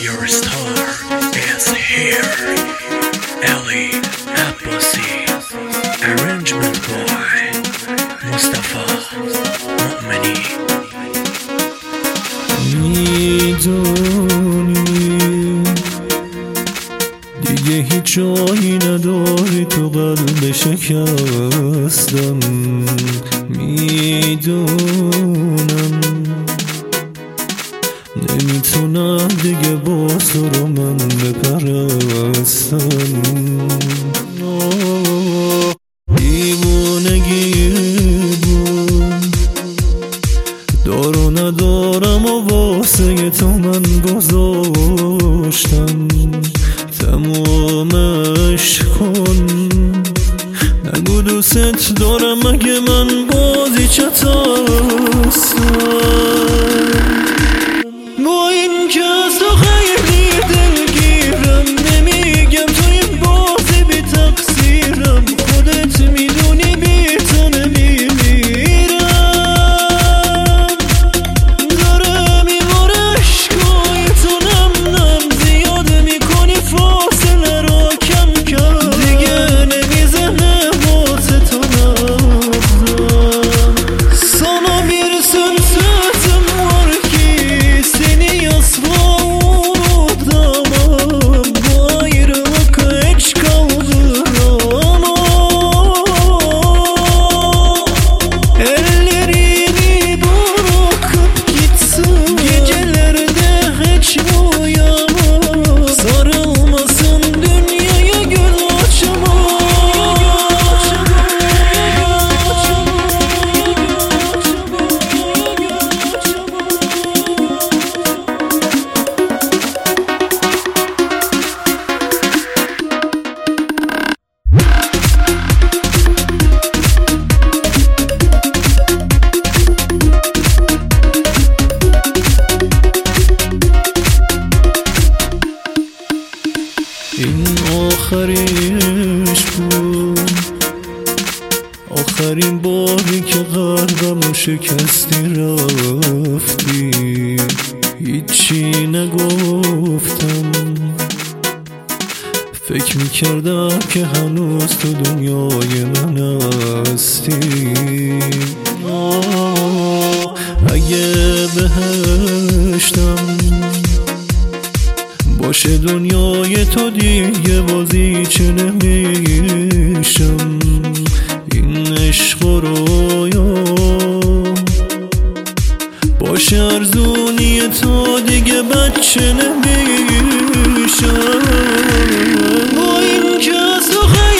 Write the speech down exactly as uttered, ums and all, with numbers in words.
Your star is here. Ali Abbasi. Arrangement boy Mustafa Mu'mini. میدونی دیگه هیچ جایی نداری تو قلب شکستم. میدونم نمیتونم دیگه باز تو رو من بپرستم. دیوونگی بود دار و ندارم و واسه تو من گذاشتم. تمامش کن نگو دوست دارم مگه من بازی چطستم. با این که از تو خیلی دلگیرم نمیگم توی بازی بی تقصیرم. خودت میدونی بی تو نمیمیرم. داره میباره عشقای تو نم نم زیاد میکنی فاصله رو کم کم. دیگه نمیزنه واسه تو نبزم. Sana bir söz sözüm var ki seni asla unutamam. Bu ayrılık hiç kaldıramam. Ellerini bırakıp gitsin gecelerde hiç uyamam. Sarılmasın dünyaya gül açamam. این آخریش بود، آخرین باری که قلبمو شکستی رفتی. هیچی نگفتم فکر میکردم که هنوز تو دنیای من هستی. آه اگه بهشتم باشه دنیای تو دیگه بازی چه نمیشم. این عشق و رویا باشه ارزونی تو دیگه بچه نمیشم. با این که از تو